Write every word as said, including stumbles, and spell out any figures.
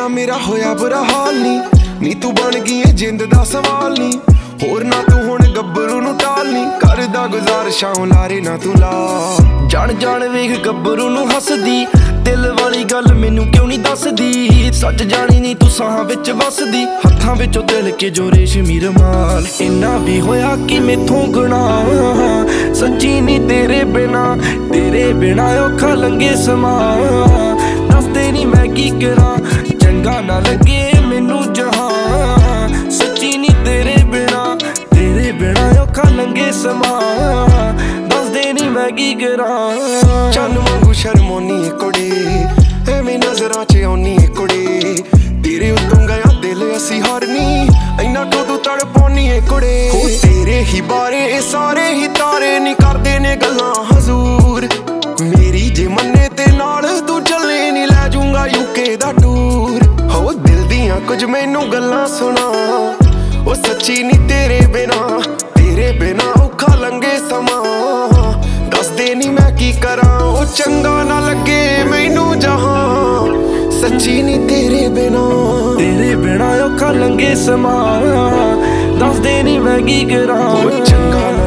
ਬਿਨਾ मेरा होया बुरा हाल नी नी तू बन गई है जिंद दा सवाल नी होर ना तू हुण गब्बरू नू टाल नी करदा गुजारिशां लारे ना तू ला जान जान वेख गब्बरू नू हसदी दिल वाली गल मैनू क्यों नहीं दसदी सच जानी नी तू साहां विच वसदी हत्थां विचों दिल के जो रेशमी रुमाल इन्ना भी होया कि मैथों गुनाह सच्ची नी तेरे बिना तेरे बिना औखा लंघे समा दसदे नी मैं की करा चंगा ना लगे मैनू जहां सच्ची नी तेरे बिना तेरे बिना औखा लंघे समा दसदे नी मैं की करा चन वांगू शर्मोनी कुड़ी एवें नजरां च आउनी कुड़ी तेरे उत्तों गया दिल असी हारनी इन्ना क्यों तू तड़पाउनी कुड़े हो तेरे ही बारे सारे ही तारे नी करदे ने गल्लां हजूर मेरी जे मन्ने ते नाल तू चले नी लै जूंगा यूके दा टूर हो दिल दियां कुछ मैनू गल्लां सुना ओ सच्ची नी तेरे बिना तेरे बिना औखा लंघे समा दसदे नी मैं की करा ओ चंगा ना लगे मैनू जहां सच्ची नी तेरे बिना तेरे बिना औखा लंघे समा दसदे नी मैं की करा ओ चंगा